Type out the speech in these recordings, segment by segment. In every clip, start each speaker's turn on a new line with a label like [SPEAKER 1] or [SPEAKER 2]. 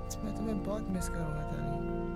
[SPEAKER 1] मैं तुम्हें बहुत मिस करूंगा तानी।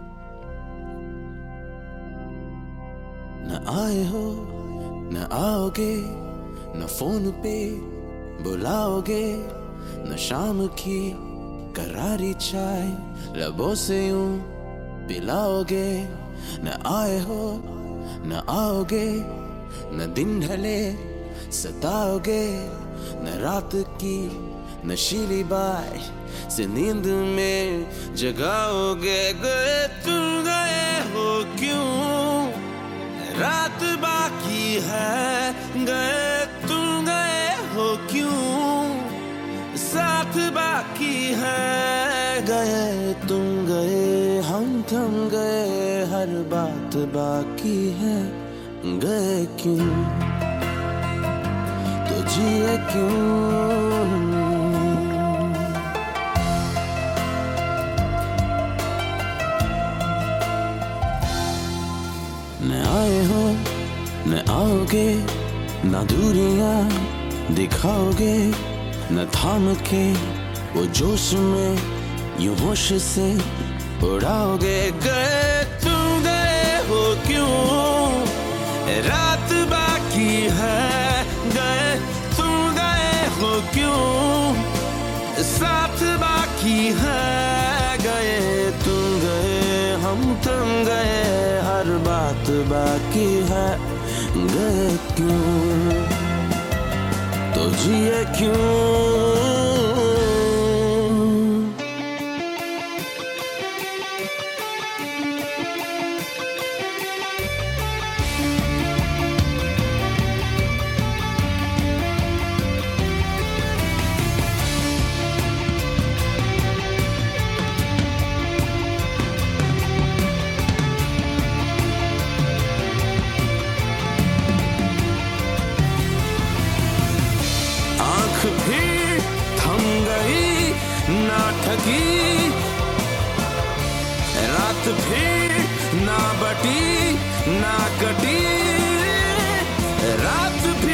[SPEAKER 2] न आए हो न आओगे, न फोन पे बुलाओगे, न शाम की करारी चाय लबों से यूं पिलाओगे। न आए हो न आओगे, न दिन ढले सताओगे, न रात की नशीली बाय से नींद में जगाओगे। गए तुम गए हो क्यों, रात बाकी है। गए तुम गए हो क्यों, साथ बाकी है। गए तुम गए हम थम गए, हर बात बाकी है। गए क्यों तो जिए क्यों। न आए हो न आओगे, न दूरियां दिखाओगे, न थाम के वो जोश में यूं होश से उड़ाओगे। गए तुम गए हो क्यों, रात बाकी है। गए तुम गए हो क्यों, साथ बाकी है। गए तुम गए हम थम गए, हर बात बाकी है। गए क्यों तो जिए क्यों। भी थम गई ना ठगी, रात भी ना बटी ना कटी। रात भी